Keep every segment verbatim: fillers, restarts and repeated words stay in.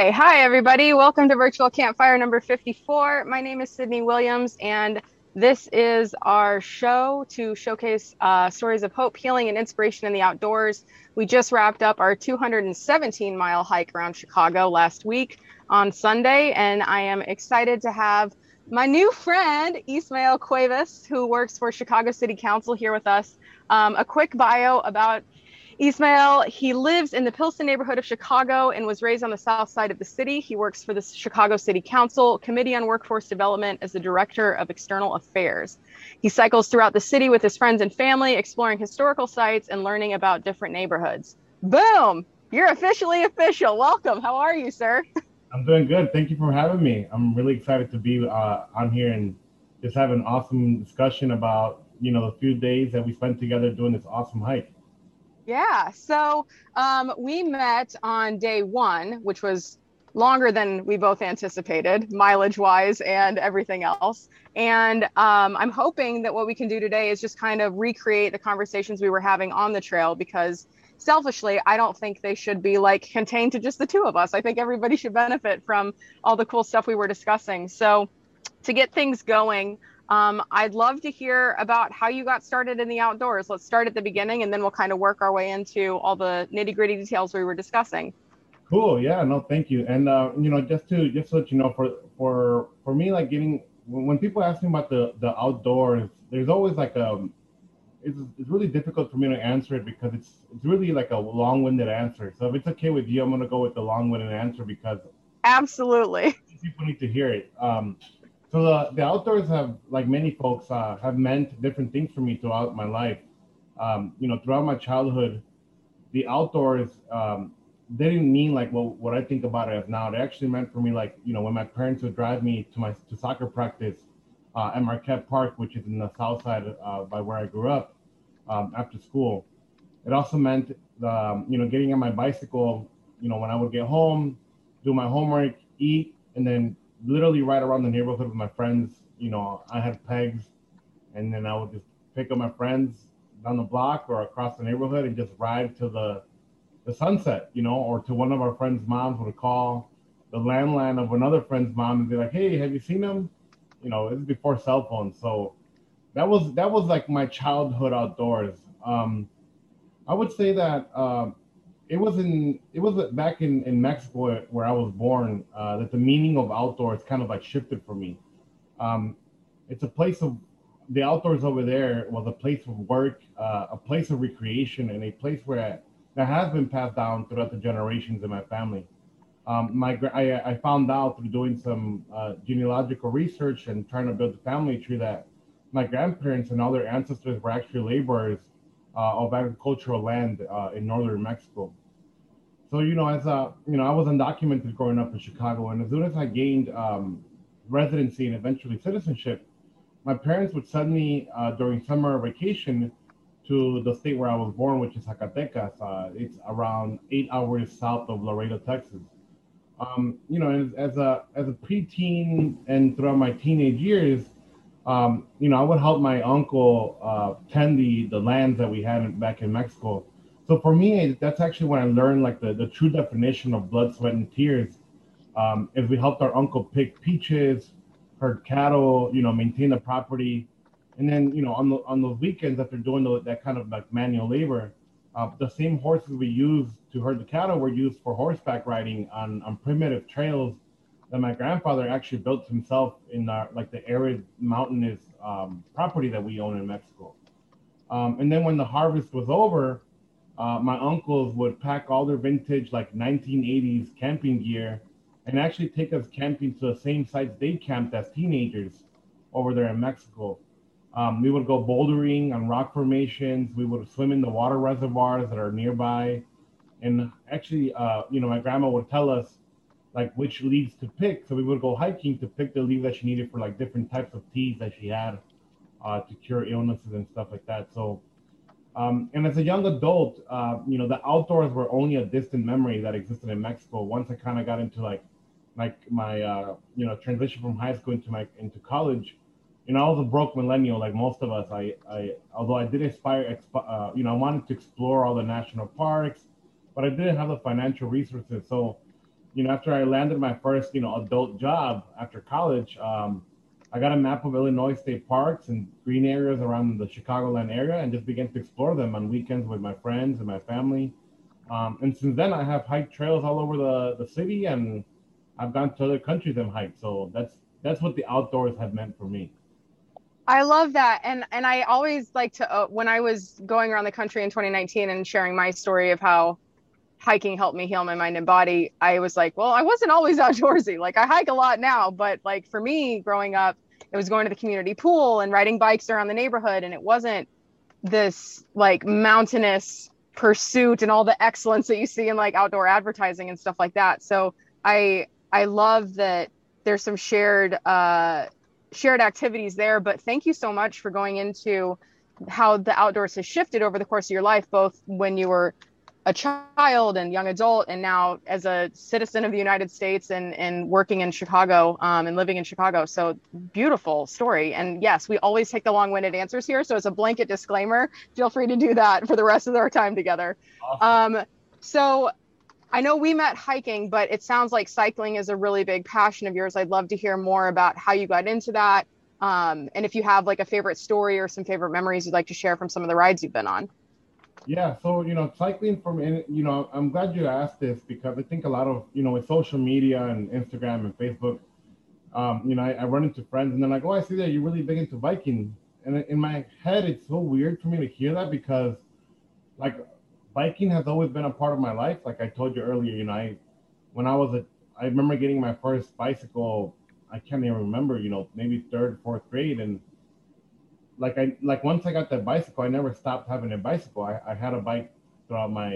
Okay, hi everybody. Welcome to Virtual Campfire number fifty-four. My name is Sydney Williams, and this is our show to showcase uh, stories of hope, healing, and inspiration in the outdoors. We just wrapped up our two hundred seventeen mile hike around Chicago last week on Sunday, and I am excited to have my new friend, Ismael Cuevas, who works for Chicago City Council, here with us. Um, a quick bio about Ismael. He lives in the Pilsen neighborhood of Chicago and was raised on the south side of the city. He works for the Chicago City Council Committee on Workforce Development as the Director of External Affairs. He cycles throughout the city with his friends and family, exploring historical sites and learning about different neighborhoods. Boom! You're officially official. Welcome. How are you, sir? I'm doing good. Thank you for having me. I'm really excited to be uh, on here and just have an awesome discussion about, you know, the few days that we spent together doing this awesome hike. Yeah, so um, we met on day one, which was longer than we both anticipated, mileage-wise and everything else. And um, I'm hoping that what we can do today is just kind of recreate the conversations we were having on the trail, because selfishly, I don't think they should be like contained to just the two of us. I think everybody should benefit from all the cool stuff we were discussing. So to get things going, Um, I'd love to hear about how you got started in the outdoors. Let's start at the beginning, and then we'll kind of work our way into all the nitty-gritty details we were discussing. Cool. Yeah. No. Thank you. And uh, you know, just to just to let you know, for for for me, like getting when, when people ask me about the the outdoors, there's always like a it's it's really difficult for me to answer it because it's it's really like a long-winded answer. So if it's okay with you, I'm gonna go with the long-winded answer because Absolutely. people need to hear it. Um, so the, the outdoors have, like many folks, uh, have meant different things for me throughout my life. Um, you know, throughout my childhood, the outdoors um, didn't mean like what, what I think about it as now. It actually meant for me like, you know, when my parents would drive me to my to soccer practice uh, at Marquette Park, which is in the south side uh, by where I grew up um, after school. It also meant, um, you know, getting on my bicycle, you know, when I would get home, do my homework, eat, and then literally ride around the neighborhood with my friends. You know, I had pegs, and then I would just pick up my friends down the block or across the neighborhood and just ride to the the sunset, you know, or to one of our friends' moms would call the landline of another friend's mom and be like, "Hey, have you seen him?" You know, it was before cell phones, so that was that was like my childhood outdoors. Um, I would say that uh, it was in it was back in, in Mexico where I was born uh, that the meaning of outdoors kind of like shifted for me. Um, it's a place of the outdoors over there was a place of work, uh, a place of recreation, and a place where I, that has been passed down throughout the generations in my family. Um, my I, I found out through doing some uh, genealogical research and trying to build a family tree that my grandparents and all their ancestors were actually laborers uh, of agricultural land uh, in northern Mexico. So you know, as a you know, I was undocumented growing up in Chicago, and as soon as I gained um, residency and eventually citizenship, my parents would send me uh, during summer vacation to the state where I was born, which is Zacatecas. Uh, it's around eight hours south of Laredo, Texas. Um, you know, as, as a as a preteen and throughout my teenage years, um, you know, I would help my uncle uh, tend the the lands that we had in, back in Mexico. So for me, that's actually when I learned like the, the true definition of blood, sweat, and tears. Um, as we helped our uncle pick peaches, herd cattle, you know, maintain the property, and then you know on the on those weekends after doing the, that kind of like manual labor, uh, the same horses we used to herd the cattle were used for horseback riding on, on primitive trails that my grandfather actually built himself in our, like the arid mountainous um, property that we own in Mexico. Um, and then when the harvest was over, uh, my uncles would pack all their vintage like nineteen eighties camping gear and actually take us camping to the same sites they camped as teenagers over there in Mexico. Um, we would go bouldering on rock formations. We would swim in the water reservoirs that are nearby. And actually, uh, you know, my grandma would tell us like which leaves to pick. So we would go hiking to pick the leaves that she needed for like different types of teas that she had uh, to cure illnesses and stuff like that. So, um, and as a young adult, uh, you know, the outdoors were only a distant memory that existed in Mexico. Once I kind of got into like, like my, uh, you know, transition from high school into my into college, you know, I was a broke millennial like most of us. I, I although I did aspire, uh, you know, I wanted to explore all the national parks, but I didn't have the financial resources. So you know, after I landed my first, you know, adult job after college, um, I got a map of Illinois state parks and green areas around the Chicagoland area and just began to explore them on weekends with my friends and my family. Um, and since then, I have hiked trails all over the, the city, and I've gone to other countries and hiked. So that's that's what the outdoors have meant for me. I love that. And and I always like to, uh, when I was going around the country in twenty nineteen and sharing my story of how hiking helped me heal my mind and body, I was like, well, I wasn't always outdoorsy. Like I hike a lot now, but like for me growing up, it was going to the community pool and riding bikes around the neighborhood. And it wasn't this like mountainous pursuit and all the excellence that you see in like outdoor advertising and stuff like that. So I, I love that there's some shared, uh, shared activities there, but thank you so much for going into how the outdoors has shifted over the course of your life, both when you were a child and young adult, and now as a citizen of the United States and, and working in Chicago um, and living in Chicago. So beautiful story. And yes, we always take the long-winded answers here. So as a blanket disclaimer, feel free to do that for the rest of our time together. Awesome. Um, so I know we met hiking, but it sounds like cycling is a really big passion of yours. I'd love to hear more about how you got into that. Um, and if you have like a favorite story or some favorite memories you'd like to share from some of the rides you've been on. Yeah, so, you know, cycling for me, you know, I'm glad you asked this because I think a lot of, you know, with social media and Instagram and Facebook, um, you know, I, I run into friends and they're like, oh, I see that you're really big into biking. And in my head, it's so weird for me to hear that because, like, biking has always been a part of my life. Like I told you earlier, you know, I, when I was a, I remember getting my first bicycle, I can't even remember, you know, maybe third, fourth grade. And like I like once I got that bicycle, I never stopped having a bicycle. I, I had a bike throughout my,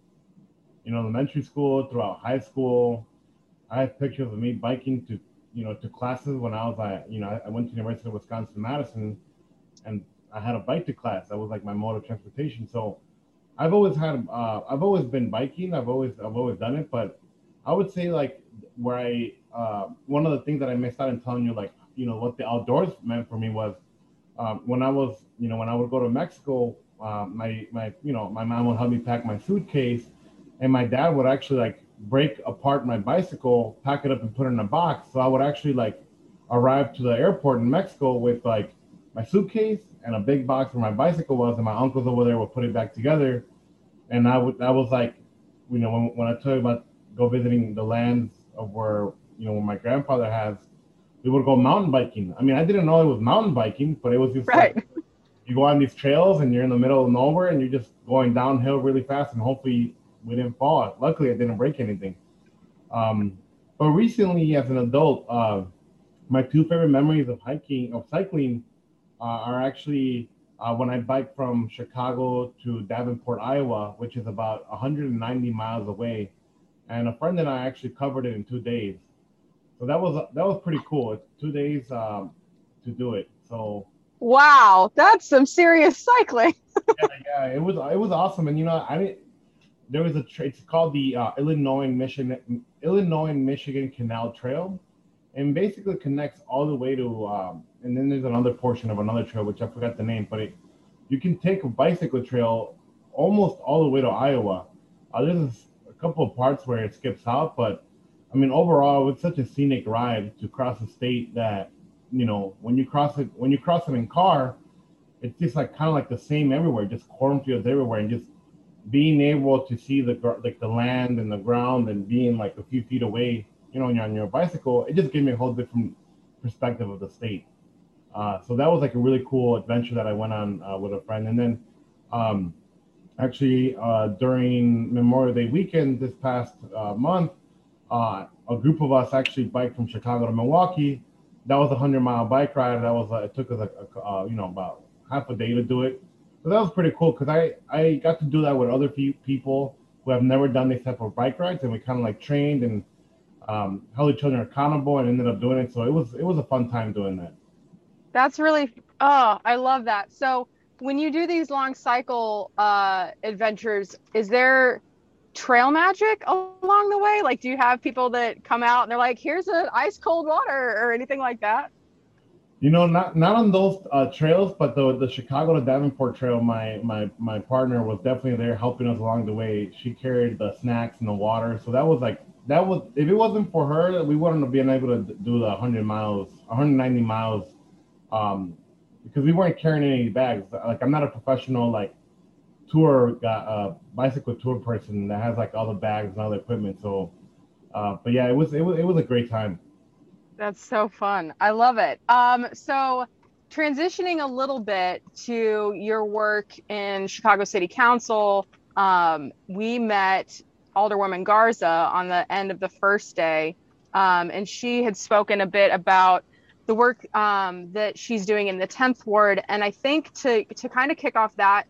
you know, elementary school, throughout high school. I have pictures of me biking to, you know, to classes when I was, I, you know, I went to the University of Wisconsin-Madison, and I had a bike to class. That was like my mode of transportation. So I've always had, uh, I've always been biking. I've always, I've always done it. But I would say like where I, uh, one of the things that I missed out in telling you, like, you know, what the outdoors meant for me was, Um, when I was, you know, when I would go to Mexico, uh, my, my, you know, my mom would help me pack my suitcase, and my dad would actually like break apart my bicycle, pack it up and put it in a box. So I would actually like arrive to the airport in Mexico with like my suitcase and a big box where my bicycle was, and my uncles over there would put it back together. And I would, that was like, you know, when, when I tell you about go visiting the lands of where, you know, where my grandfather has, we would go mountain biking. I mean, I didn't know it was mountain biking, but it was just right. Like you go on these trails and you're in the middle of nowhere and you're just going downhill really fast, and hopefully we didn't fall. Luckily, I didn't break anything. Um, but recently, as an adult, uh, my two favorite memories of hiking, of cycling, uh, are actually uh, when I biked from Chicago to Davenport, Iowa, which is about one hundred ninety miles away. And a friend and I actually covered it in two days. So that was that was pretty cool. It's two days um, to do it. So wow, that's some serious cycling. yeah, yeah, it was it was awesome. And you know, I mean, there was a tra- it's called the uh, Illinois Michigan Illinois Michigan Canal Trail, and basically connects all the way to. Um, and then there's another portion of another trail which I forgot the name, but it you can take a bicycle trail almost all the way to Iowa. Uh, there's a couple of parts where it skips out, but I mean, overall, it's such a scenic ride to cross a state that, you know, when you cross it, when you cross it in car, it's just like kind of like the same everywhere, just cornfields everywhere, and just being able to see the like the land and the ground and being like a few feet away, you know, when you're on your bicycle, it just gave me a whole different perspective of the state. Uh, so that was like a really cool adventure that I went on uh, with a friend. And then um, actually uh, during Memorial Day weekend this past uh, month, uh, a group of us actually biked from Chicago to Milwaukee. That was a hundred mile bike ride. That was uh, it took us like a, uh, you know about half a day to do it. So that was pretty cool because I, I got to do that with other few people who have never done these type of bike rides, and we kind of like trained and um, held each other accountable and ended up doing it. So it was it was a fun time doing that. That's really, oh, I love that. So when you do these long cycle uh, adventures, is there trail magic along the way? Like, do you have people that come out and they're like, here's an ice cold water or anything like that? You know, not not on those uh, trails, but the the Chicago to Davenport trail, my my my partner was definitely there helping us along the way. She carried the snacks and the water, so that was like that was, if it wasn't for her, we wouldn't have been able to do the one hundred miles, one hundred ninety miles, um, because we weren't carrying any bags. Like, I'm not a professional like tour uh, bicycle tour person that has like all the bags and all the equipment. So, uh, but yeah, it was it was it was a great time. That's so fun. I love it. Um, so transitioning a little bit to your work in Chicago City Council, um, we met Alderwoman Garza on the end of the first day, um, and she had spoken a bit about the work um, that she's doing in the tenth Ward. And I think to to kind of kick off that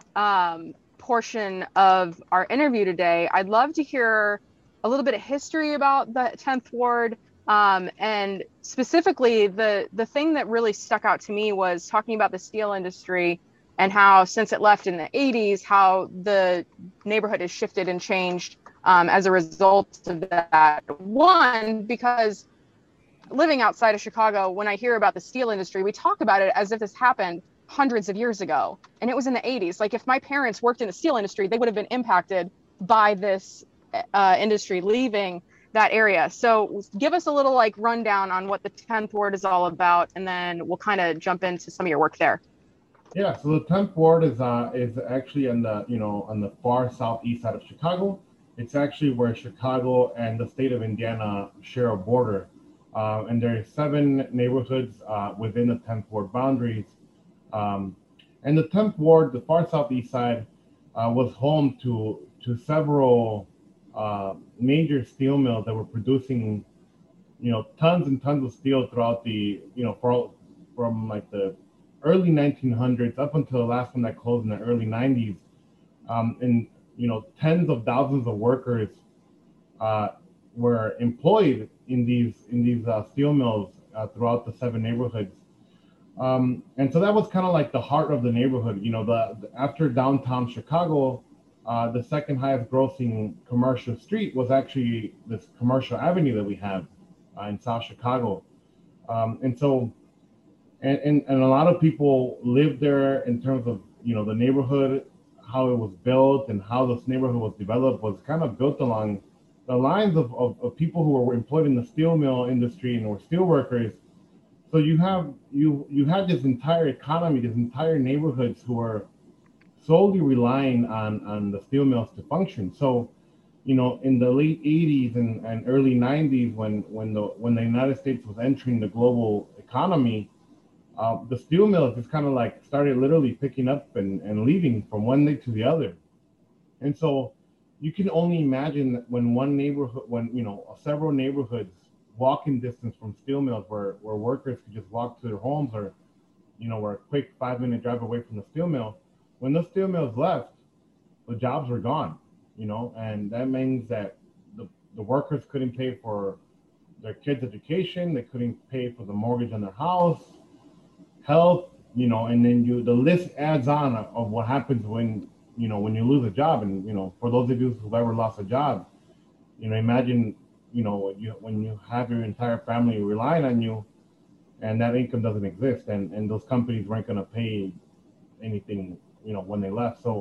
um, portion of our interview today, I'd love to hear a little bit of history about the tenth Ward. Um, and specifically, the the thing that really stuck out to me was talking about the steel industry and how, since it left in the eighties, how the neighborhood has shifted and changed um, as a result of that. One, because living outside of Chicago, when I hear about the steel industry, we talk about it as if this happened hundreds of years ago, and it was in the eighties. Like, if my parents worked in the steel industry, they would have been impacted by this uh, industry leaving that area. So give us a little like rundown on what the tenth Ward is all about, and then we'll kind of jump into some of your work there. Yeah, so the tenth Ward is uh is actually on the, you know, on the far southeast side of Chicago. It's actually where Chicago and the state of Indiana share a border, uh, and there are seven neighborhoods uh, within the tenth Ward boundaries. Um, and the tenth Ward, the far southeast side, uh, was home to to several Uh, major steel mills that were producing, you know, tons and tons of steel throughout the, you know, for, from like the early nineteen hundreds up until the last one that closed in the early nineties. Um, and, you know, tens of thousands of workers uh, were employed in these in these uh, steel mills uh, throughout the seven neighborhoods. Um, and so that was kind of like the heart of the neighborhood. You know, the, the after downtown Chicago, Uh, the second highest grossing commercial street was actually this commercial avenue that we have uh, in South Chicago. Um, and so, and, and, and a lot of people lived there. In terms of, you know, the neighborhood, how it was built and how this neighborhood was developed was kind of built along the lines of, of, of people who were employed in the steel mill industry and were steel workers. So you have, you, you had this entire economy, these entire neighborhoods who were solely relying on, on the steel mills to function. So, you know, in the late eighties and, and early nineties, when when the when the United States was entering the global economy, uh, the steel mills just kind of like started literally picking up and, and leaving from one day to the other. And so you can only imagine that when one neighborhood, when, you know, several neighborhoods walking distance from steel mills where, where workers could just walk to their homes, or, you know, were a quick five minute drive away from the steel mill. When those steel mills left, the jobs were gone, you know, and that means that the, the workers couldn't pay for their kids' education, they couldn't pay for the mortgage on their house, health, you know, and then you the list adds on of what happens when, you know, when you lose a job. And, you know, for those of you who've ever lost a job, you know, imagine, you know, you, when you have your entire family relying on you and that income doesn't exist, and, and those companies weren't going to pay anything, you know, when they left. So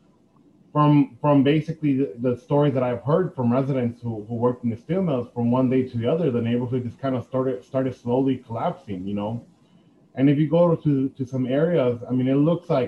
from from basically the, the stories that I've heard from residents who, who worked in the steel mills, from one day to the other, the neighborhood just kind of started started slowly collapsing, you know. And if you go to, to some areas, I mean, it looks like,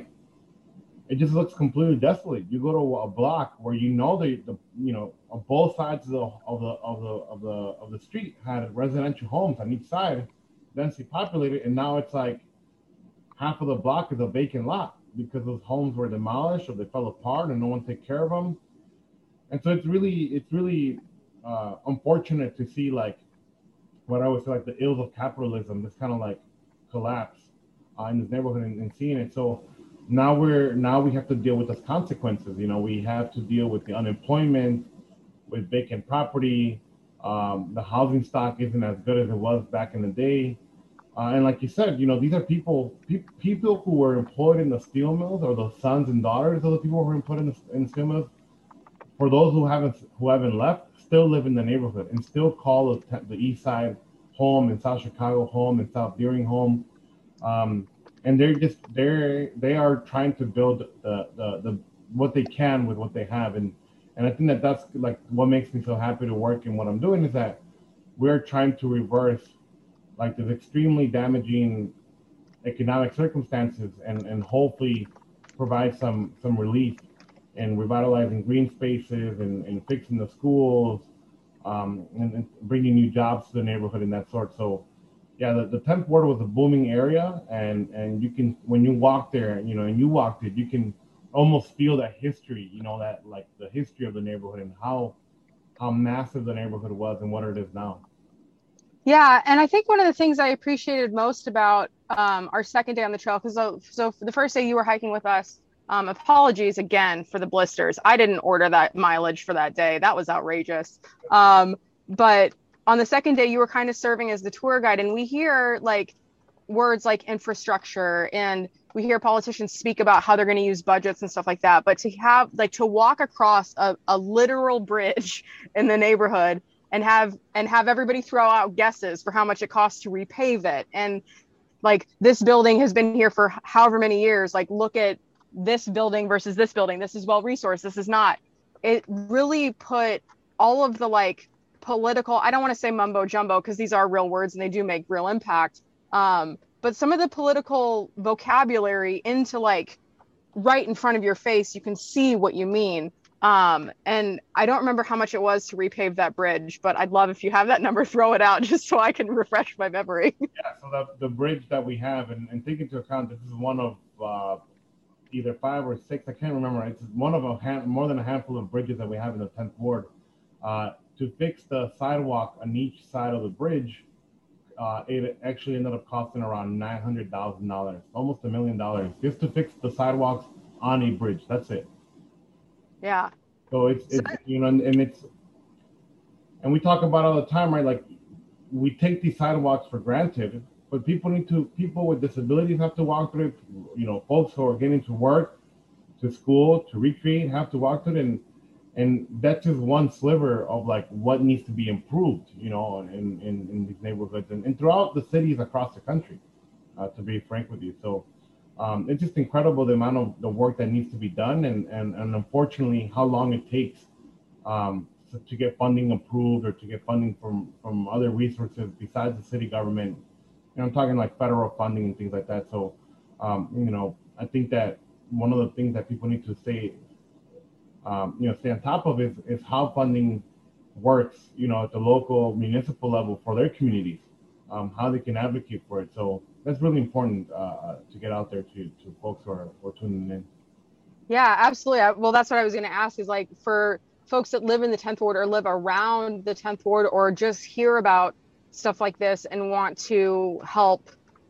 it just looks completely desolate. You go to a block where, you know, the, the you know, on both sides of the of the of the of the of the street had residential homes on each side, densely populated, and now it's like half of the block is a vacant lot, because those homes were demolished or they fell apart and no one took care of them. And so it's really, it's really uh, unfortunate to see, like, what I would say, like the ills of capitalism, this kind of like collapse uh, in this neighborhood, and, and seeing it. So now we're, now we have to deal with those consequences. You know, we have to deal with the unemployment, with vacant property. Um, the housing stock isn't as good as it was back in the day. Uh, and like you said, you know, these are people pe- people who were employed in the steel mills, or the sons and daughters of the people who were employed in the, in the steel mills. For those who haven't who haven't left, still live in the neighborhood and still call the, the East Side home, and South Chicago home, and South Deering home. Um, and they're just they're they are trying to build the, the the what they can with what they have. And And I think that that's like what makes me so happy to work in what I'm doing is that we're trying to reverse like this extremely damaging economic circumstances and, and hopefully provide some some relief in revitalizing green spaces and, and fixing the schools, um, and, and bringing new jobs to the neighborhood and that sort. So yeah, the, the tenth ward was a booming area, and and you can, when you walk there, you know, and you walked it, you can almost feel that history, you know, that like the history of the neighborhood and how how massive the neighborhood was and what it is now. Yeah, and I think one of the things I appreciated most about um, our second day on the trail, because so, so for the first day you were hiking with us, um, apologies again for the blisters. I didn't order that mileage for that day. That was outrageous. Um, but on the second day, you were kind of serving as the tour guide, and we hear like words like infrastructure, and we hear politicians speak about how they're going to use budgets and stuff like that. But to have like to walk across a, a literal bridge in the neighborhood and have and have everybody throw out guesses for how much it costs to repave it, and like this building has been here for however many years, like look at this building versus this building, this is well resourced, this is not. It really put all of the like political, I don't want to say mumbo jumbo because these are real words and they do make real impact, um but some of the political vocabulary into like right in front of your face. You can see what you mean. Um, and I don't remember how much it was to repave that bridge, but I'd love if you have that number, throw it out just so I can refresh my memory. Yeah, so the, the bridge that we have, and, and take into account, this is one of uh, either five or six, I can't remember, it's one of a hand, more than a handful of bridges that we have in the tenth ward. Uh, to fix the sidewalk on each side of the bridge, uh, it actually ended up costing around nine hundred thousand dollars, almost a million dollars, just to fix the sidewalks on a bridge. That's it. Yeah. So it's, it's you know, and, and it's, and we talk about all the time, right? Like we take these sidewalks for granted, but people need to, people with disabilities have to walk through it. You know, folks who are getting to work, to school, to recreate, have to walk through it. And, and that's just one sliver of like what needs to be improved, you know, in, in, in these neighborhoods and, and throughout the cities across the country, uh, to be frank with you. So Um, it's just incredible the amount of the work that needs to be done, and, and, and unfortunately how long it takes um, to, to get funding approved or to get funding from, from other resources besides the city government. You know, I'm talking like federal funding and things like that. So, um, you know, I think that one of the things that people need to stay, um, you know, stay on top of is, is how funding works, you know, at the local municipal level for their communities, um, how they can advocate for it. So that's really important uh, to get out there to, to folks who are, who are tuning in. Yeah, absolutely. Well, that's what I was going to ask is like for folks that live in the tenth ward or live around the tenth ward or just hear about stuff like this and want to help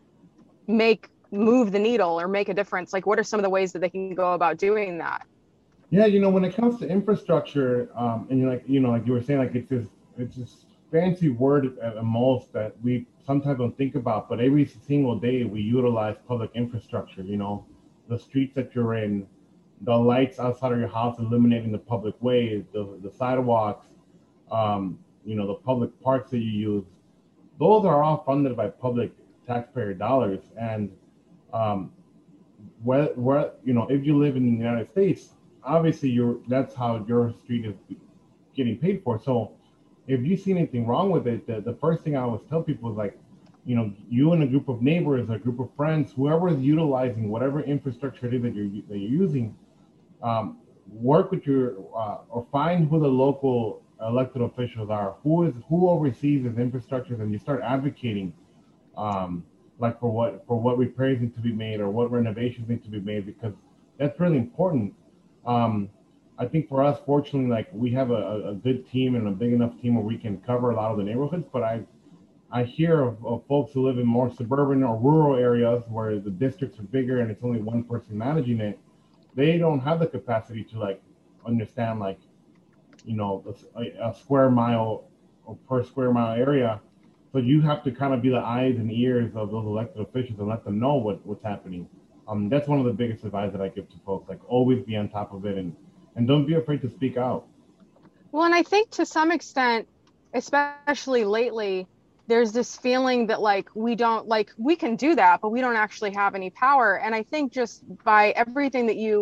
make move the needle or make a difference. Like what are some of the ways that they can go about doing that? Yeah, you know, when it comes to infrastructure, um, and you're like, you know, like you were saying, like it's this, it's this fancy word at most that we sometimes don't think about, but every single day we utilize public infrastructure, you know, the streets that you're in, the lights outside of your house illuminating the public way, the, the sidewalks, um, you know, the public parks that you use, those are all funded by public taxpayer dollars. And um, where, where, you know, if you live in the United States, obviously you're, that's how your street is getting paid for. So if you see anything wrong with it, the, the first thing I always tell people is like, you know, you and a group of neighbors, a group of friends, whoever is utilizing whatever infrastructure it is that you're, that you're using, um, work with your, uh, or find who the local elected officials are, who is, who oversees this infrastructure, and you start advocating, um, like for what, for what repairs need to be made or what renovations need to be made, because that's really important. Um, I think for us, fortunately, like we have a, a good team and a big enough team where we can cover a lot of the neighborhoods. But I, I hear of, of folks who live in more suburban or rural areas where the districts are bigger and it's only one person managing it. They don't have the capacity to like understand like, you know, a, a square mile or per square mile area. So you have to kind of be the eyes and ears of those elected officials and let them know what, what's happening. Um, that's one of the biggest advice that I give to folks. Like always be on top of it and. And don't be afraid to speak out. Well, and I think to some extent, especially lately, there's this feeling that like we don't like we can do that, but we don't actually have any power. And I think just by everything that you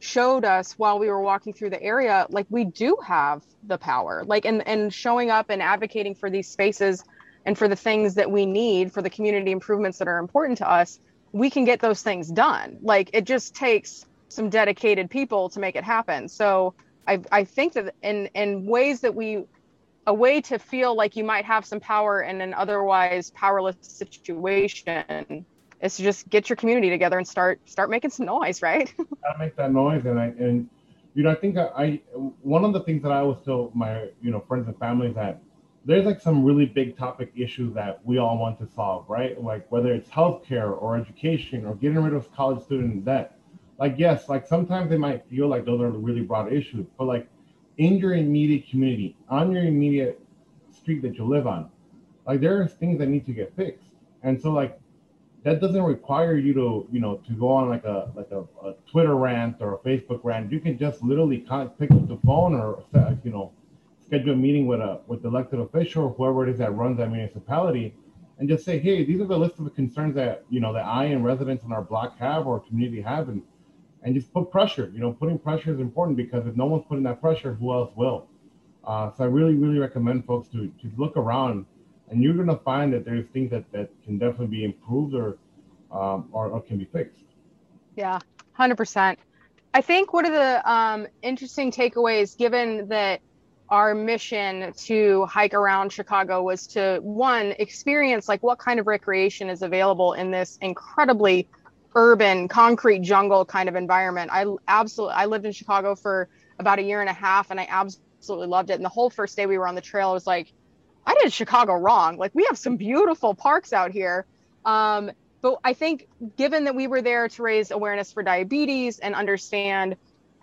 showed us while we were walking through the area, like we do have the power, like, and, and showing up and advocating for these spaces and for the things that we need for the community improvements that are important to us, we can get those things done. Like it just takes some dedicated people to make it happen. So I, I think that in, in ways that we, a way to feel like you might have some power in an otherwise powerless situation is to just get your community together and start start making some noise, right? Gotta make that noise, and I and you know I think I, I one of the things that I always tell my you know friends and family is that there's like some really big topic issues that we all want to solve, right? Like whether it's healthcare or education or getting rid of college student debt. Like yes, like sometimes they might feel like those are really broad issues, but like in your immediate community, on your immediate street that you live on, like there are things that need to get fixed. And so like that doesn't require you to, you know, to go on like a like a, a Twitter rant or a Facebook rant. You can just literally con- pick up the phone or, you know, schedule a meeting with a with the elected official or whoever it is that runs that municipality, and just say, hey, these are the list of concerns that you know that I and residents in our block have or community have, and and just put pressure. You know, putting pressure is important because if no one's putting that pressure, who else will? Uh, so I really, really recommend folks to to look around, and you're gonna find that there's things that, that can definitely be improved or, um, or or can be fixed. Yeah, one hundred percent. I think one of the um, interesting takeaways, given that our mission to hike around Chicago was to, one, experience like what kind of recreation is available in this incredibly urban concrete jungle kind of environment. I absolutely, I lived in Chicago for about a year and a half and I absolutely loved it. And the whole first day we were on the trail, I was like, I did Chicago wrong. Like we have some beautiful parks out here. Um, but I think given that we were there to raise awareness for diabetes and understand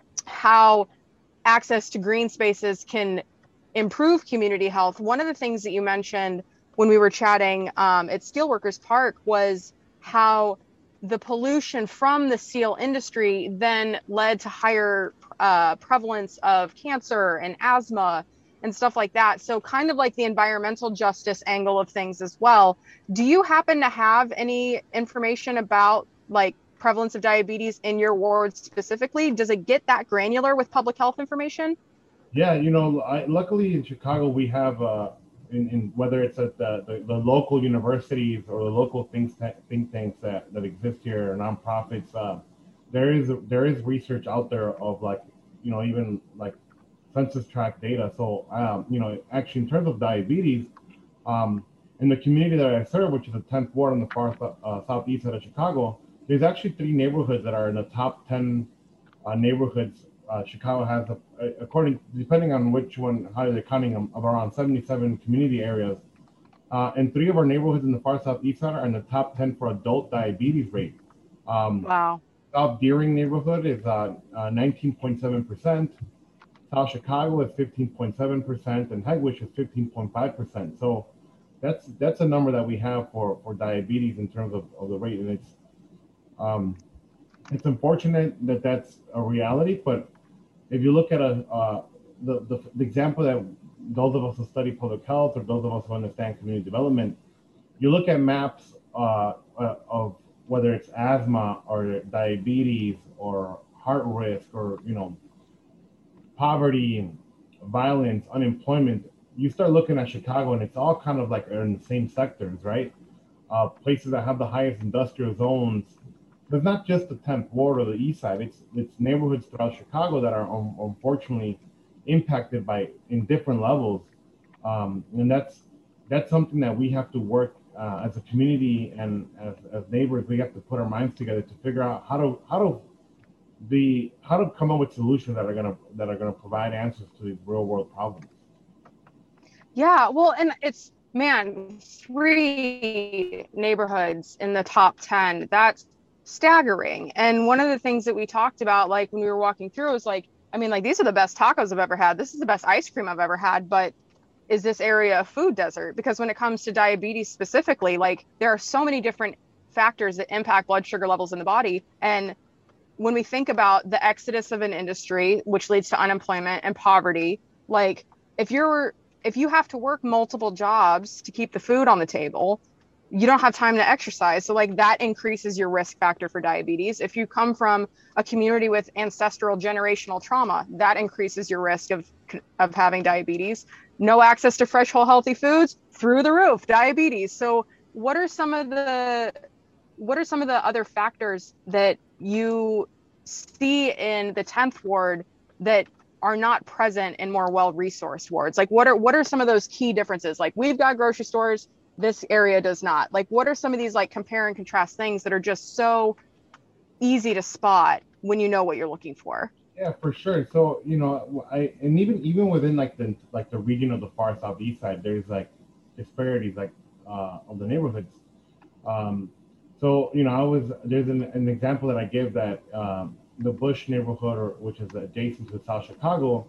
how access to green spaces can improve community health, one of the things that you mentioned when we were chatting um, at Steelworkers Park was how the pollution from the steel industry then led to higher uh, prevalence of cancer and asthma and stuff like that. So kind of like the environmental justice angle of things as well. Do you happen to have any information about like prevalence of diabetes in your ward specifically? Does it get that granular with public health information? Yeah, you know, I, luckily in Chicago we have, uh, in, in whether it's at the, the, the local universities or the local think, think tanks that, that exist here, or nonprofits, uh, there is there is research out there of like, you know, even like census tract data. So, um, you know, actually in terms of diabetes, um, in the community that I serve, which is the tenth ward on the far uh, southeast side of Chicago, there's actually three neighborhoods that are in the top ten uh, neighborhoods. Uh, Chicago has, a, according, depending on which one, how they're counting them, of around seventy-seven community areas. Uh, and three of our neighborhoods in the far southeast side are in the top ten for adult diabetes rate. Um, wow. South Deering neighborhood is uh, uh, nineteen point seven percent. South Chicago is fifteen point seven percent, and Hegewisch is fifteen point five percent. So that's that's a number that we have for, for diabetes in terms of, of the rate. And it's um, it's unfortunate that that's a reality, but if you look at a uh, the, the the example that those of us who study public health or those of us who understand community development, you look at maps uh, uh, of whether it's asthma or diabetes or heart risk or you know poverty, violence, unemployment. You start looking at Chicago and it's all kind of like in the same sectors, right? Uh, places that have the highest industrial zones. It's not just the tenth ward or the east side. It's it's neighborhoods throughout Chicago that are um, unfortunately impacted by in different levels, um, and that's that's something that we have to work uh, as a community and as, as neighbors. We have to put our minds together to figure out how to how to be how to come up with solutions that are gonna that are gonna provide answers to these real world problems. Yeah, well, and it's man, three neighborhoods in the top ten. That's staggering. And one of the things that we talked about, like when we were walking through, was like, I mean, like these are the best tacos I've ever had. This is the best ice cream I've ever had. But is this area a food desert? Because when it comes to diabetes specifically, like there are so many different factors that impact blood sugar levels in the body. And when we think about the exodus of an industry, which leads to unemployment and poverty, like if you're if you have to work multiple jobs to keep the food on the table, you don't have time to exercise. So like that increases your risk factor for diabetes. If you come from a community with ancestral generational trauma, that increases your risk of, of having diabetes. No access to fresh, whole, healthy foods, through the roof, diabetes. So what are some of the, what are some of the other factors that you see in the tenth ward that are not present in more well-resourced wards? Like what are, what are some of those key differences? Like we've got grocery stores, this area does not. Like what are some of these like compare and contrast things that are just so easy to spot when you know what you're looking for? Yeah, for sure. So, you know, I, and even, even within like the, like the region of the far southeast side, there's like disparities like uh, of the neighborhoods. Um, so, you know, I was, there's an, an example that I give that um, the Bush neighborhood, or which is adjacent to South Chicago,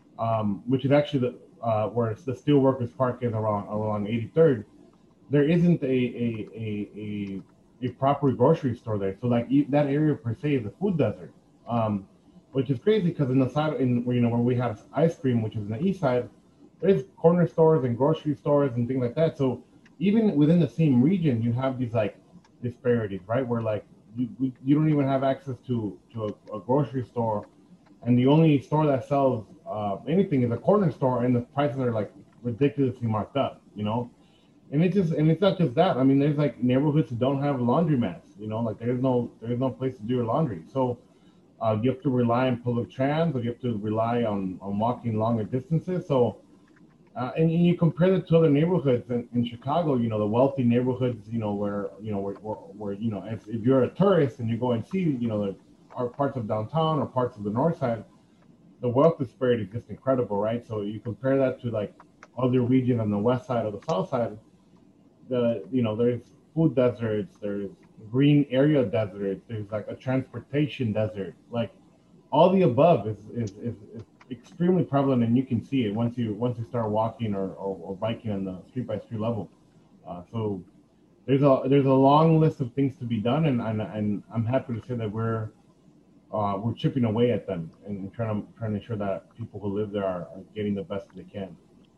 um, which is actually the, uh, where the Steelworkers Park is around, along eighty-third, there isn't a, a, a, a, a proper grocery store there. So like that area per se is a food desert, um, which is crazy because in the side, in you know, where we have ice cream, which is in the east side, there's corner stores and grocery stores and things like that. So even within the same region, you have these like disparities, right? Where like you, you don't even have access to, to a, a grocery store, and the only store that sells uh, anything is a corner store, and the prices are like ridiculously marked up, you know? And it's just, and it's not just that. I mean, there's like neighborhoods that don't have laundromats, you know, like there's no, there's no place to do your laundry. So uh, you have to rely on public trans, or you have to rely on, on walking longer distances. So, uh, and, and you compare that to other neighborhoods in, in Chicago, you know, the wealthy neighborhoods, you know, where, you know, where, where, where you know, if, if you're a tourist and you go and see, you know, the are parts of downtown or parts of the north side, the wealth disparity is just incredible, right? So you compare that to like other regions on the west side or the south side, the, you know, there's food deserts, there's green area deserts, there's like a transportation desert, like all the above is, is, is, is extremely prevalent, and you can see it once you once you start walking or, or, or biking on the street by street level. Uh, so there's a there's a long list of things to be done, and and, and I'm happy to say that we're uh, we're chipping away at them and trying to trying to ensure that people who live there are, are getting the best they can.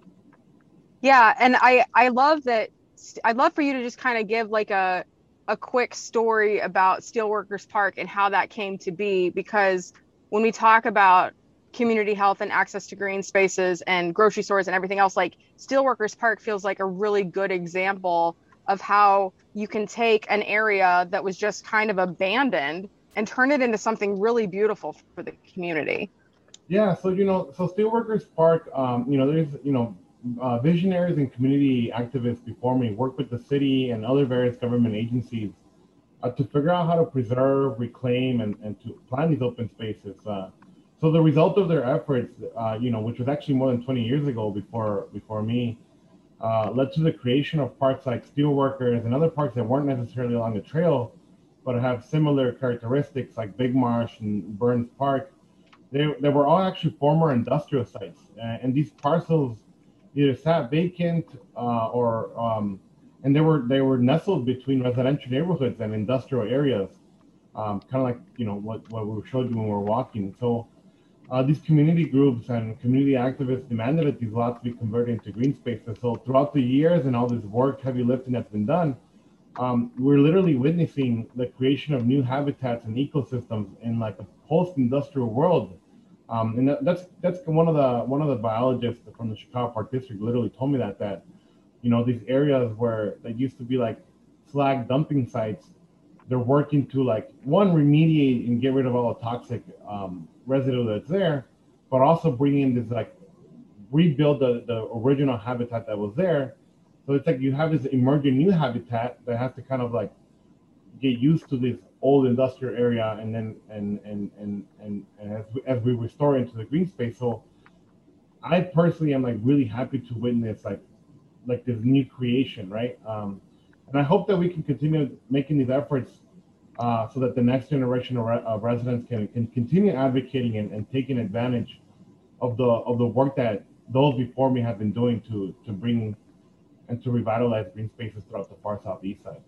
Yeah, and I I love that. I'd love for you to just kind of give like a a quick story about Steelworkers Park and how that came to be, because when we talk about community health and access to green spaces and grocery stores and everything else, like Steelworkers Park feels like a really good example of how you can take an area that was just kind of abandoned and turn it into something really beautiful for the community. Yeah, so you know, so Steelworkers Park, um, you know, there's you know, uh, visionaries and community activists before me work with the city and other various government agencies uh, to figure out how to preserve, reclaim, and, and to plan these open spaces. Uh, so the result of their efforts, uh, you know, which was actually more than twenty years ago before before me, uh, led to the creation of parks like Steelworkers and other parks that weren't necessarily along the trail, but have similar characteristics like Big Marsh and Burns Park. They, they were all actually former industrial sites, uh, and these parcels either sat vacant uh, or um, and they were they were nestled between residential neighborhoods and industrial areas, um, kind of like you know what, what we showed you when we were walking. So uh, these community groups and community activists demanded that these lots be converted into green spaces. So throughout the years and all this work, heavy lifting that's been done, um, we're literally witnessing the creation of new habitats and ecosystems in like a post-industrial world. Um, and that, that's that's one of the one of the biologists from the Chicago Park District literally told me that that you know these areas where they used to be like slag dumping sites, they're working to like one remediate and get rid of all the toxic um, residue that's there, but also bring in this like rebuild the, the original habitat that was there. So it's like you have this emerging new habitat that has to kind of like get used to this old industrial area, and then and and and and, and as, we, as we restore into the green space. So I personally am like really happy to witness like like this new creation, right? Um, and I hope that we can continue making these efforts uh, so that the next generation of, re- of residents can can continue advocating and, and taking advantage of the of the work that those before me have been doing to to bring and to revitalize green spaces throughout the far southeast side.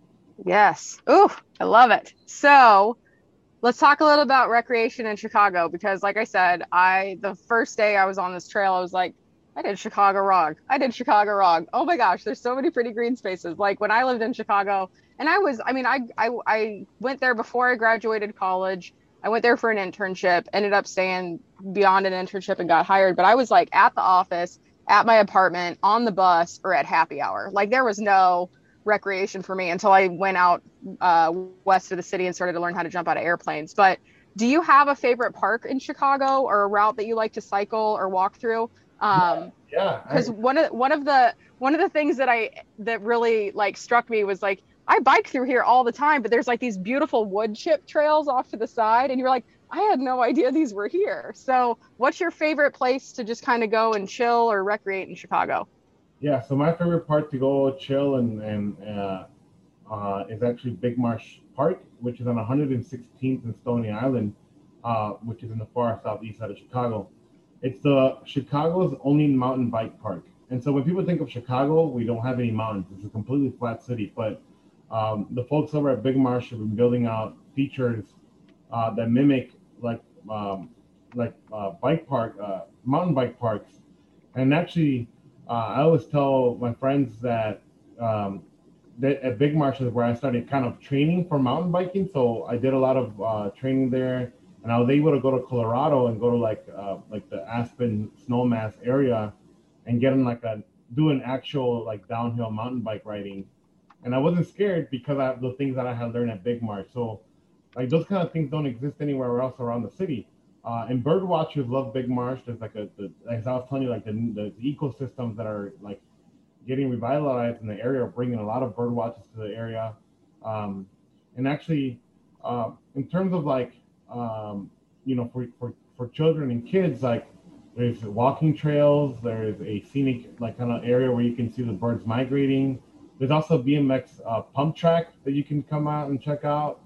Yes. Ooh, I love it. So let's talk a little about recreation in Chicago, because like I said, I, the first day I was on this trail, I was like, I did Chicago wrong. I did Chicago wrong. Oh my gosh, there's so many pretty green spaces. Like when I lived in Chicago, and I was, I mean, I I I went there before I graduated college. I went there for an internship, ended up staying beyond an internship and got hired. But I was like at the office, at my apartment, on the bus, or at happy hour. Like there was no recreation for me until I went out uh, west of the city and started to learn how to jump out of airplanes. But do you have a favorite park in Chicago or a route that you like to cycle or walk through? Um, Yeah, because I, one of one of the one of the things that I that really like struck me was like I bike through here all the time, but there's like these beautiful wood chip trails off to the side, and you're like, I had no idea these were here. So, what's your favorite place to just kind of go and chill or recreate in Chicago? yeah. So my favorite part to go chill and and uh, uh, is actually Big Marsh Park, which is on one hundred sixteenth and Stony Island, uh, which is in the far southeast side of Chicago. It's the Chicago's only mountain bike park. And so when people think of Chicago, we don't have any mountains. It's a completely flat city. But um, the folks over at Big Marsh have been building out features uh, that mimic like um, like uh, bike park, uh, mountain bike parks. And actually, uh, I always tell my friends that um, that at Big Marsh is where I started kind of training for mountain biking. So I did a lot of uh, training there, and I was able to go to Colorado and go to like uh, like the Aspen Snowmass area and get in like a do an actual like downhill mountain bike riding. And I wasn't scared because I have the things that I had learned at Big Marsh. So like those kind of things don't exist anywhere else around the city. Uh, and bird watchers love Big Marsh. There's like a, the, as I was telling you, like the, the ecosystems that are like getting revitalized in the area are bringing a lot of bird watchers to the area. Um, and actually, uh, in terms of like, um, you know, for, for, for children and kids, like there's walking trails, there's a scenic like kind of area where you can see the birds migrating. There's also B M X uh, pump track that you can come out and check out.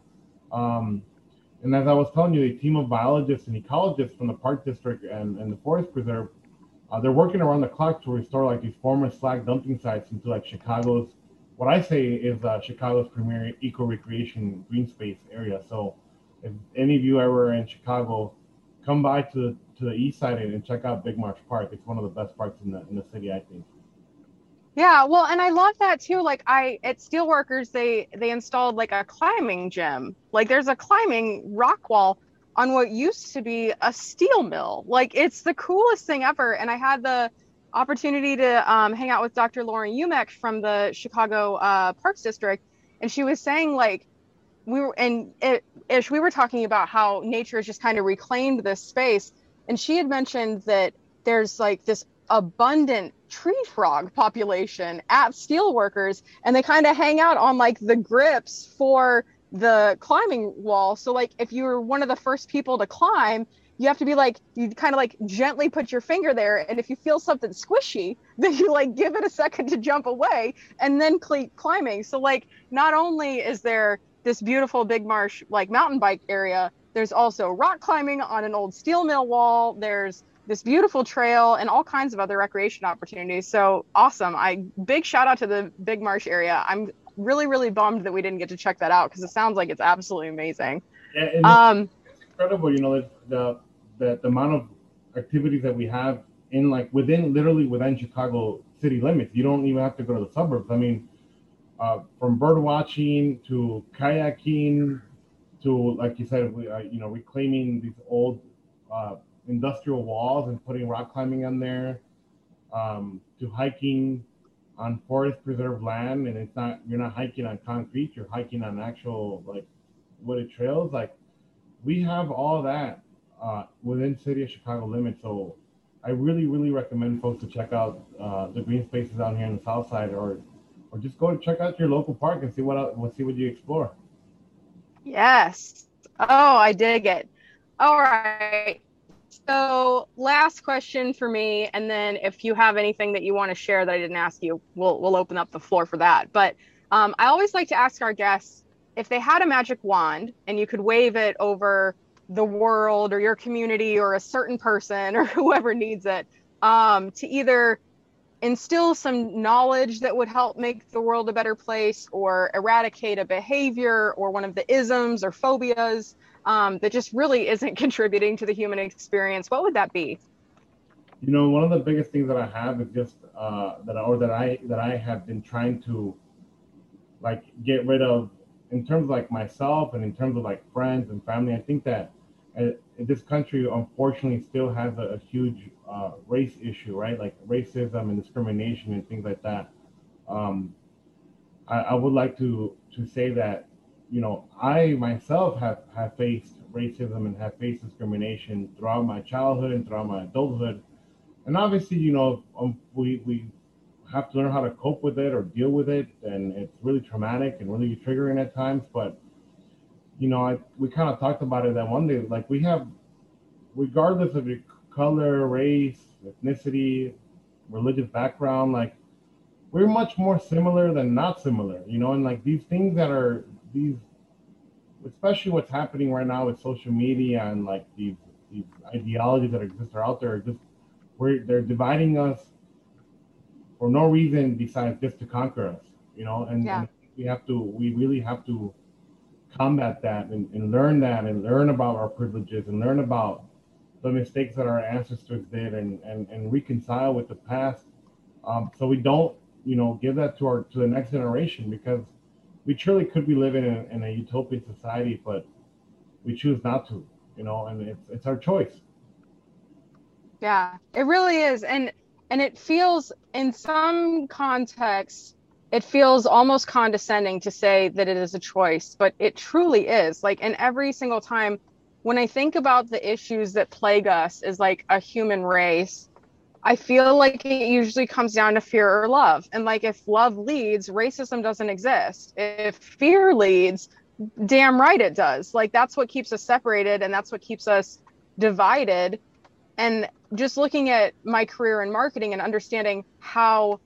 Um, and as I was telling you, a team of biologists and ecologists from the Park District and, and the Forest Preserve, uh, they're working around the clock to restore like these former slag dumping sites into like Chicago's, what I say is uh, Chicago's premier eco-recreation green space area. So if any of you ever in Chicago, come by to the, to the east side and check out Big Marsh Park. It's one of the best parks in the in the city, I think. Yeah, well, and I love that too. Like I at Steelworkers, they they installed like a climbing gym. Like there's a climbing rock wall on what used to be a steel mill. Like it's the coolest thing ever. And I had the opportunity to um, hang out with Doctor Lauren Umek from the Chicago uh, Parks District, and she was saying like we were and it, ish we were talking about how nature has just kind of reclaimed this space, and she had mentioned that there's like this abundant tree frog population at Steelworkers, and they kind of hang out on like the grips for the climbing wall. So like if you're one of the first people to climb, you have to be like, you kind of like gently put your finger there, and if you feel something squishy, then you like give it a second to jump away and then keep climbing. So like not only is there this beautiful Big Marsh like mountain bike area, there's also rock climbing on an old steel mill wall, there's this beautiful trail, and all kinds of other recreation opportunities. So awesome. I big shout out to the Big Marsh area. I'm really, really bummed that we didn't get to check that out because it sounds like it's absolutely amazing. Yeah, and Um, it's incredible, you know, the, the the amount of activities that we have in like within literally within Chicago city limits. You don't even have to go to the suburbs. I mean, uh, from bird watching to kayaking to, like you said, we, uh, you know, reclaiming these old uh, industrial walls and putting rock climbing on there, um, to hiking on forest preserved land, and it's not you're not hiking on concrete, you're hiking on actual like wooded trails. Like we have all that uh, within city of Chicago limits. So I really, really recommend folks to check out uh, the green spaces down here in the South Side, or or just go to check out your local park and see what else, see what you explore. yes. Oh, I dig it. All right. So last question for me, and then if you have anything that you want to share that I didn't ask you, we'll we'll open up the floor for that. But um, I always like to ask our guests if they had a magic wand and you could wave it over the world or your community or a certain person or whoever needs it, um, to either instill some knowledge that would help make the world a better place, or eradicate a behavior or one of the isms or phobias um, that just really isn't contributing to the human experience, what would that be? You know, one of the biggest things that I have is just uh, that, I, or that I that I have been trying to like get rid of in terms of like myself and in terms of like friends and family. I think that uh, this country unfortunately still has a, a huge uh, race issue, right? Like racism and discrimination and things like that. Um, I, I would like to to say that, you know, I myself have have faced racism and have faced discrimination throughout my childhood and throughout my adulthood. And obviously, you know, um, we we have to learn how to cope with it or deal with it, and it's really traumatic and really triggering at times. But you know, I, we kind of talked about it that one day. Like we have, regardless of your color, race, ethnicity, religious background, like we're much more similar than not similar. You know, and like these things that are these, especially what's happening right now with social media and like these these ideologies that exist are out there, are just where they're dividing us for no reason besides just to conquer us, you know, and, Yeah. and we have to, we really have to combat that and, and learn that and learn about our privileges and learn about the mistakes that our ancestors did and, and, and reconcile with the past. Um, so we don't, you know, give that to our, to the next generation, because we truly could be living in, in a utopian society, but we choose not to, you know, and it's, it's our choice. Yeah, it really is. And and it feels in some contexts, it feels almost condescending to say that it is a choice, but it truly is. Like, and every single time when I think about the issues that plague us as like a human race, I feel like it usually comes down to fear or love. And like if love leads, racism doesn't exist. If fear leads, damn right it does. Like that's what keeps us separated and that's what keeps us divided. And just looking at my career in marketing and understanding how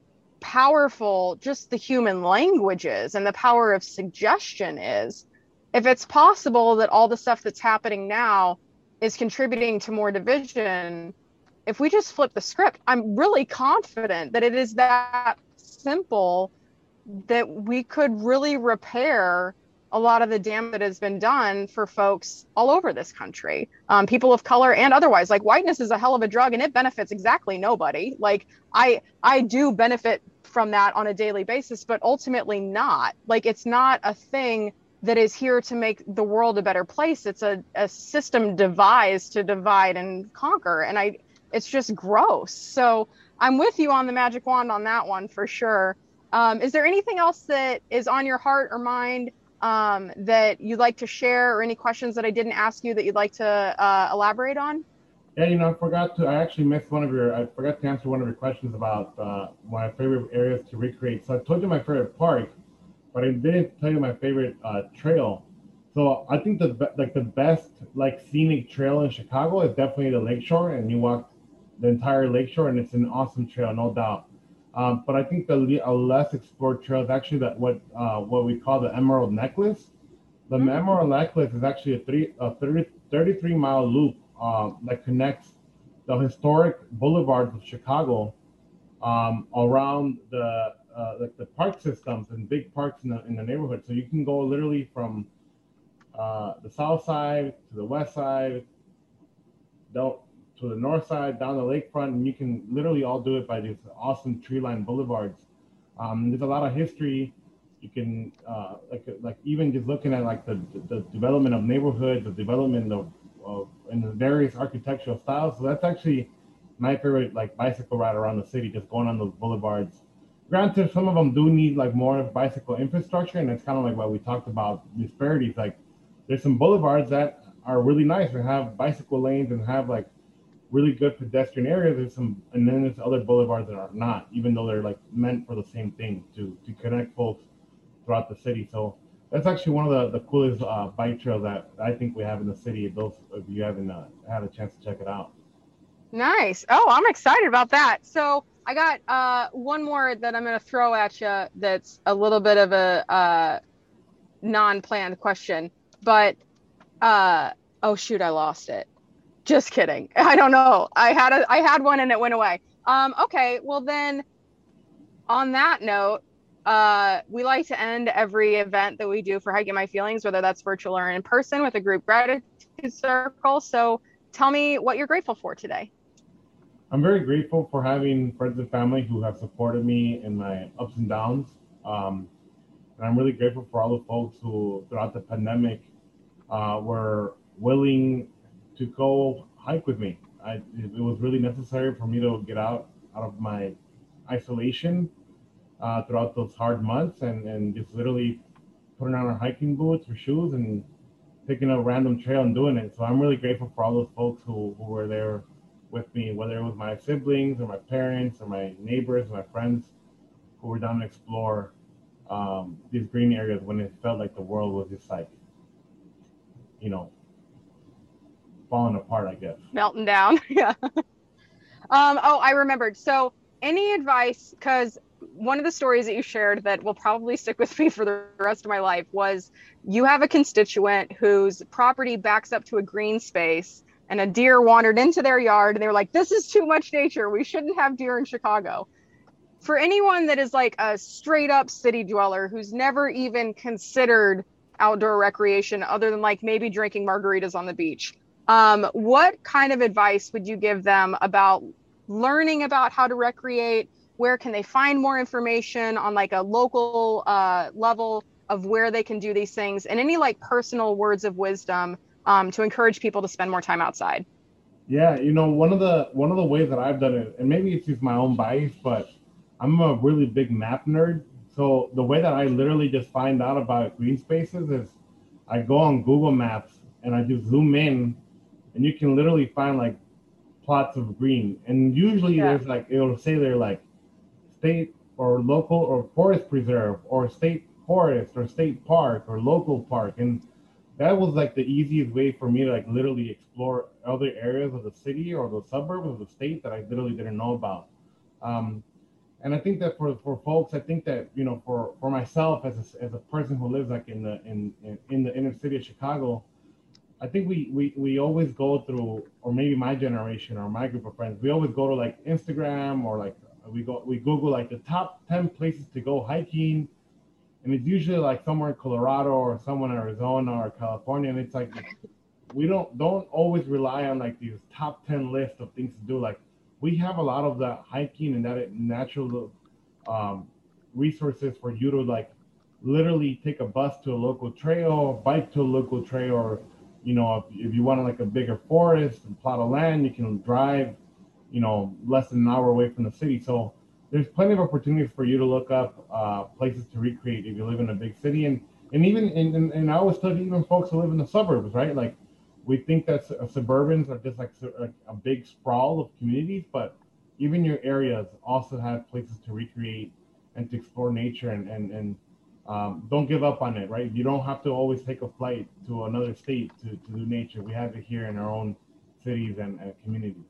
powerful just the human language is and the power of suggestion is, if it's possible that all the stuff that's happening now is contributing to more division, if we just flip the script, I'm really confident that it is that simple that we could really repair a lot of the damage that has been done for folks all over this country, um, people of color and otherwise. Like whiteness is a hell of a drug and it benefits exactly nobody. Like I, I do benefit from that on a daily basis, but ultimately not. Like it's not a thing that is here to make the world a better place. It's a, a system devised to divide and conquer. And I, it's just gross. So I'm with you on the magic wand on that one for sure. Um, is there anything else that is on your heart or mind um, that you'd like to share, or any questions that I didn't ask you that you'd like to uh, elaborate on? Yeah, you know, I forgot to, I actually missed one of your, I forgot to answer one of your questions about uh, my favorite areas to recreate. So I told you my favorite park, but I didn't tell you my favorite uh, trail. So I think the like the best like scenic trail in Chicago is definitely the Lakeshore, and you walk the entire Lakeshore, and it's an awesome trail, no doubt. Um, but I think the a less explored trail is actually that what uh, what we call the Emerald Necklace. The mm-hmm. Emerald Necklace is actually a three a thirty, thirty-three mile loop uh, that connects the historic boulevards of Chicago um, around the uh, like the park systems and big parks in the in the neighborhood. So you can go literally from uh, the south side to the west side, down to the north side, down the lakefront, and you can literally all do it by these awesome tree-lined boulevards. Um, there's a lot of history. You can uh, like like even just looking at like the the development of neighborhoods, the development of of in the various architectural styles. So that's actually my favorite like bicycle ride around the city, just going on those boulevards. Granted, some of them do need like more bicycle infrastructure, and it's kind of like what we talked about disparities. Like there's some boulevards that are really nice and have bicycle lanes and have like really good pedestrian areas. There's some, and then there's other boulevards that are not, even though they're like meant for the same thing, to to connect folks throughout the city. So that's actually one of the, the coolest uh, bike trails that I think we have in the city. Those if you haven't uh, had a chance to check it out. Nice. Oh, I'm excited about that. So I got uh, one more that I'm going to throw at you that's a little bit of a uh, non-planned question, but uh, oh shoot, I lost it. Just kidding. I don't know. I had a I had one and it went away. Um, okay, well then on that note, uh, we like to end every event that we do for Hike Get My Feelings, whether that's virtual or in person, with a group gratitude circle. So tell me what you're grateful for today. I'm very grateful for having friends and family who have supported me in my ups and downs. Um, and I'm really grateful for all the folks who, throughout the pandemic, uh, were willing to go hike with me. I, it, it was really necessary for me to get out out of my isolation uh, throughout those hard months, and, and just literally putting on our hiking boots or shoes and picking a random trail and doing it. So I'm really grateful for all those folks who, who were there with me, whether it was my siblings or my parents or my neighbors, or my friends who were down to explore um, these green areas when it felt like the world was just like, you know, falling apart, I guess. Melting down. Yeah. Um, oh, I remembered. So any advice, because one of the stories that you shared that will probably stick with me for the rest of my life was you have a constituent whose property backs up to a green space and a deer wandered into their yard and they were like, this is too much nature. We shouldn't have deer in Chicago. For anyone that is like a straight up city dweller who's never even considered outdoor recreation other than like maybe drinking margaritas on the beach, um, what kind of advice would you give them about learning about how to recreate? Where can they find more information on like a local uh, level of where they can do these things, and any like personal words of wisdom um, to encourage people to spend more time outside? Yeah, you know, one of the one of the ways that I've done it, and maybe it's just my own bias, but I'm a really big map nerd. So the way that I literally just find out about green spaces is I go on Google Maps and I just zoom in, and you can literally find like plots of green. And usually yeah. there's like, it'll say they're like state or local or forest preserve or state forest or state park or local park. And that was like the easiest way for me to like literally explore other areas of the city or the suburbs of the state that I literally didn't know about. Um, and I think that for, for folks, I think that, you know, for, for myself as a, as a person who lives like in the in, in, in the inner city of Chicago, I think we, we, we always go through, or maybe my generation or my group of friends, we always go to like Instagram or like we go we Google like the top ten places to go hiking, and it's usually like somewhere in Colorado or somewhere in Arizona or California, and it's like we don't don't always rely on like these top ten lists of things to do. Like we have a lot of that hiking and that natural um, resources for you to like literally take a bus to a local trail, bike to a local trail, or you know, if, if you want like a bigger forest and plot of land, you can drive, you know, less than an hour away from the city. So there's plenty of opportunities for you to look up uh, places to recreate if you live in a big city. And and even, and, and, and I always tell even folks who live in the suburbs, right? Like we think that suburbans are just like a, a big sprawl of communities, but even your areas also have places to recreate and to explore nature and, and, and Um, don't give up on it, right? You don't have to always take a flight to another state to, to do nature. We have it here in our own cities and, and communities.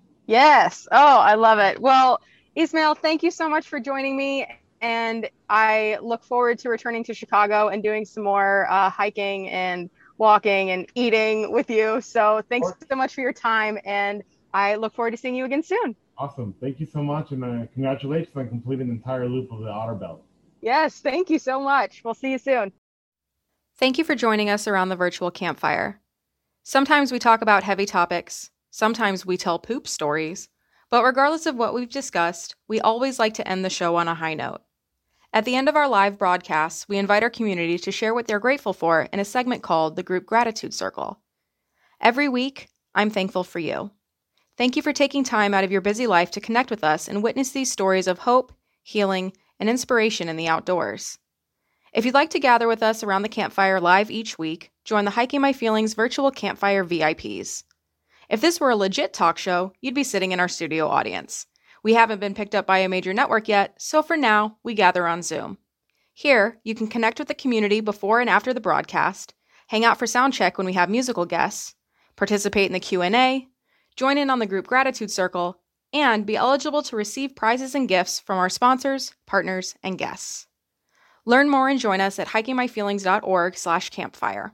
Yes. Oh, I love it. Well, Ismail, thank you so much for joining me. And I look forward to returning to Chicago and doing some more uh, hiking and walking and eating with you. So thanks so much for your time. And I look forward to seeing you again soon. Awesome. Thank you so much. And uh, congratulations on completing the entire loop of the Otter Belt. Yes, thank you so much. We'll see you soon. Thank you for joining us around the virtual campfire. Sometimes we talk about heavy topics, sometimes we tell poop stories, but regardless of what we've discussed, we always like to end the show on a high note. At the end of our live broadcasts, we invite our community to share what they're grateful for in a segment called the Group Gratitude Circle. Every week, I'm thankful for you. Thank you for taking time out of your busy life to connect with us and witness these stories of hope, healing, and inspiration in the outdoors. If you'd like to gather with us around the campfire live each week, join the Hiking My Feelings virtual campfire V I Ps. If this were a legit talk show, you'd be sitting in our studio audience. We haven't been picked up by a major network yet, so for now, we gather on Zoom. Here, you can connect with the community before and after the broadcast, hang out for sound check when we have musical guests, participate in the Q and A, join in on the Group Gratitude Circle, and be eligible to receive prizes and gifts from our sponsors, partners, and guests. Learn more and join us at hikingmyfeelings.org slash campfire.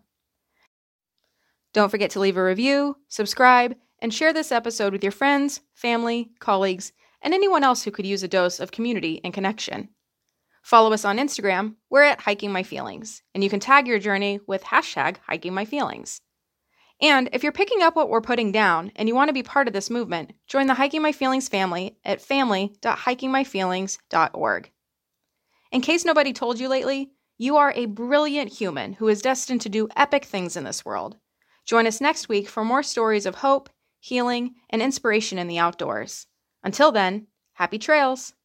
Don't forget to leave a review, subscribe, and share this episode with your friends, family, colleagues, and anyone else who could use a dose of community and connection. Follow us on Instagram, we're at Hiking My Feelings, and you can tag your journey with hashtag Hiking My Feelings. And if you're picking up what we're putting down and you want to be part of this movement, join the Hiking My Feelings family at family dot hiking my feelings dot org. In case nobody told you lately, you are a brilliant human who is destined to do epic things in this world. Join us next week for more stories of hope, healing, and inspiration in the outdoors. Until then, happy trails!